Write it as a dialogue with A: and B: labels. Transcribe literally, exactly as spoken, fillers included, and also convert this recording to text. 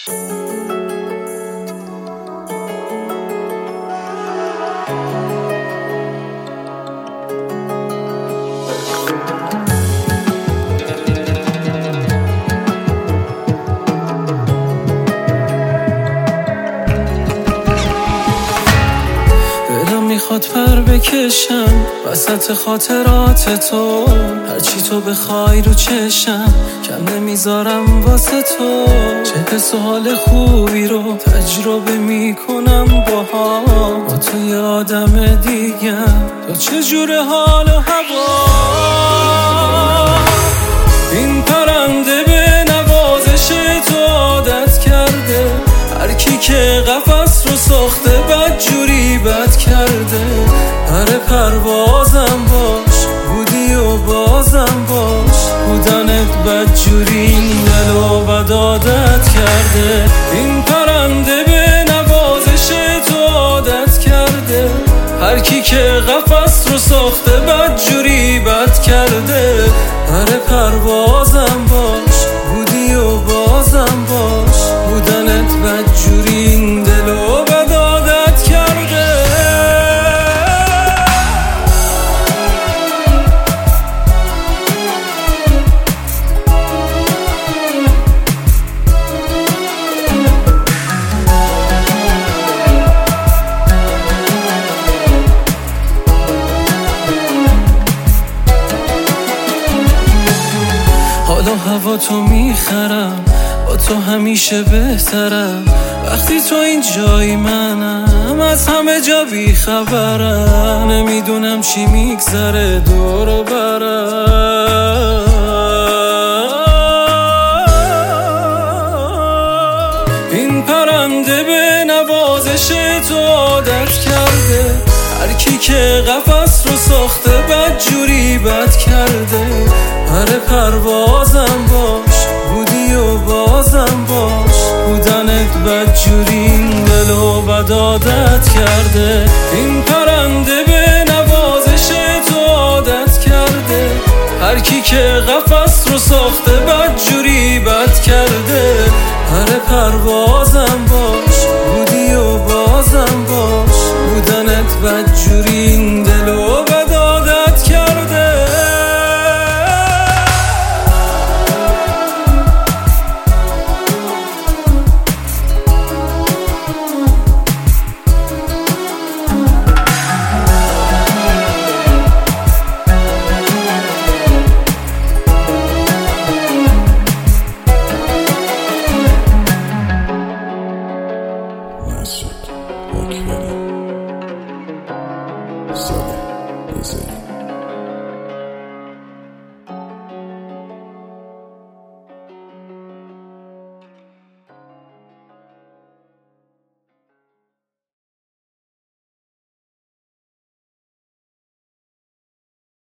A: میخواد پر بکشم وسط خاطرات تو، هرچی تو بخوای رو چشم کم نمیذارم واسه تو. چه حس و حال خوبی رو تجربه میکنم باها، با تو یه آدم دیگم، تو چجور حال و هوا. این پرنده به نوازش تو عادت کرده، هر کی که قفس رو ساخته بدجوری بد کرده. پر پروازم باش بودی و بازم باش، بودنت بدجوری این دلو بد عادت کرده. این پرنده به نوازش تو عادت کرده، هر کی که قفس رو ساخته بدجوری بد کرده. پر پروازم باش بودی و بازم باش، بودنت بدجوری این دلو بد عادت کرده. حالا هوا تو میخرم، با تو همیشه بهترم. وقتی تو این جایی منم از همه جا بیخبرم، نمیدونم چی میگذره دور و برم. این پرنده به نوازش تو عادت کرده، هر کی که قفس رو ساخته بدجوری بد کرده. پر پروازم باش بودی و بازم باش، بودنت بدجوری این دلو بد عادت کرده. این پرنده به نوازش تو عادت کرده، هر کی که قفس رو ساخته بدجوری بد کرده. پر پروازم باش بودی و بازم باش، بودنت بدجوری این دلو بد عادت کرده.
B: Master, okay.